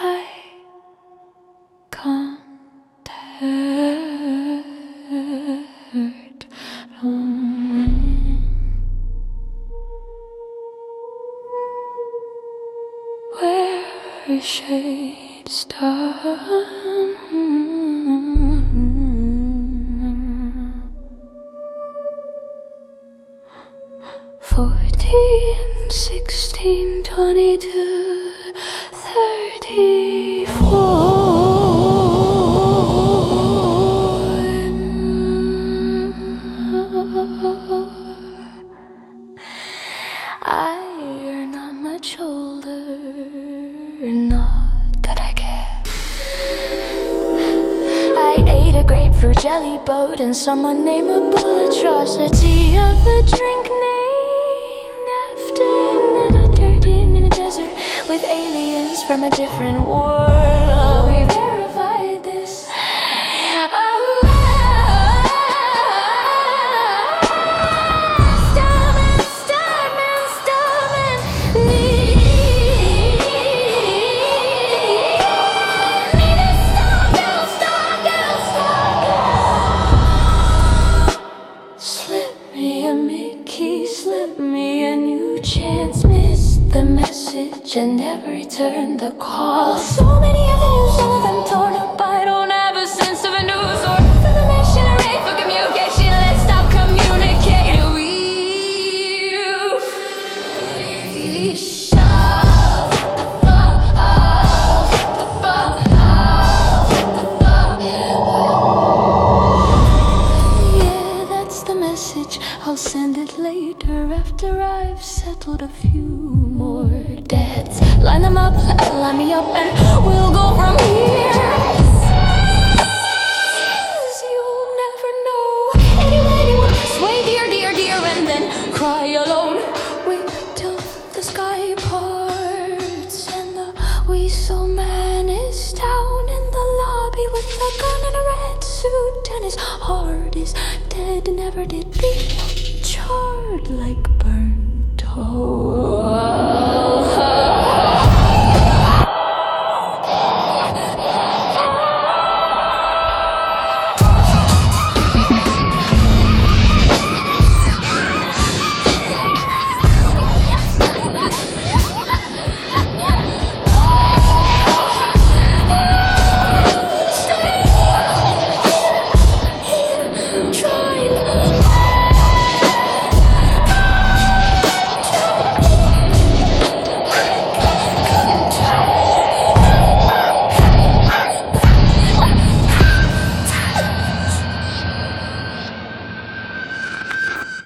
I can't hurt. Where shades turn. 14, 16, 22, 34. You're not much older, not that I care. I ate a grapefruit jelly boat and some unnameable atrocity of a drink named after another dirt in a desert with aliens from a different world. We verified this. Slip me a new chance, missed the message and never returned the call. So many avenues, all of them torn up. I don't have a sense of a news or information array for communication. Let's stop communicating. We shove the fuck off, the fuck off, the fuck off. Yeah, that's the message. I'll send it later after I've settled a few more debts. Line them up, line me up, and we'll go from here. You'll never know. Anyone, sway dear, dear, dear, and then cry alone. Wait till the sky parts and the weasel man is down in the lobby with a gun and a red suit, and his heart is dead, never did beat. Charred like burnt toast.